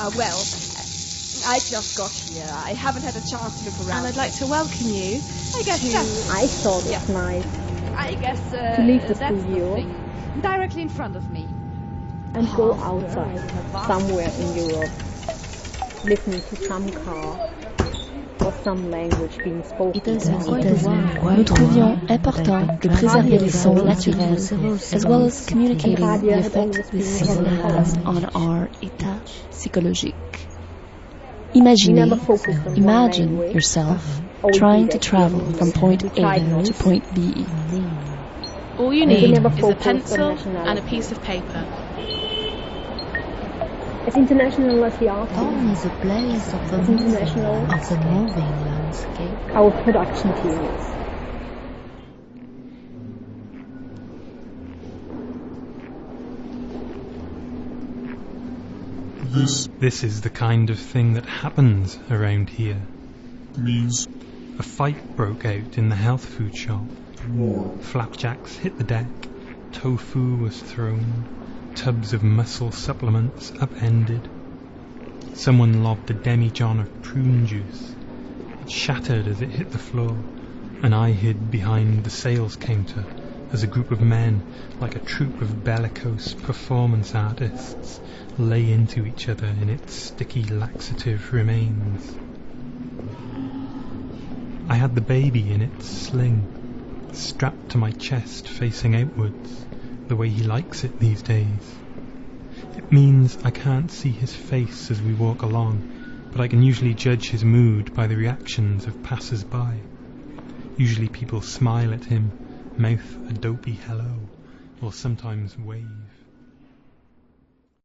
I just got here. I haven't had a chance to look around. And I'd like to welcome you I thought it's nice. I guess to leave the that's studio the thing. Directly in front of me. and go outside, somewhere in Europe, listening to some car or some language being spoken. Nous trouvions important de préserver les sons naturels, as well as communicating the effect this season has on our état psychologique. Imagine yourself trying to travel from point A to point B. All you need is a pencil and a piece of paper. As international as we are, Home is a place of the as international of the moving landscape. our production team is. This is the kind of thing that happens around here. Means A fight broke out in the health food shop. war. Flapjacks hit the deck, tofu was thrown, tubs of muscle supplements upended. Someone lobbed a demijohn of prune juice. It shattered as it hit the floor, and I hid behind the sales counter as a group of men, like a troupe of bellicose performance artists, lay into each other in its sticky laxative remains. I had the baby in its sling, strapped to my chest facing outwards, the way he likes it these days. It means I can't see his face as we walk along, but I can usually judge his mood by the reactions of passers-by. Usually people smile at him, mouth a dopey hello, or sometimes wave.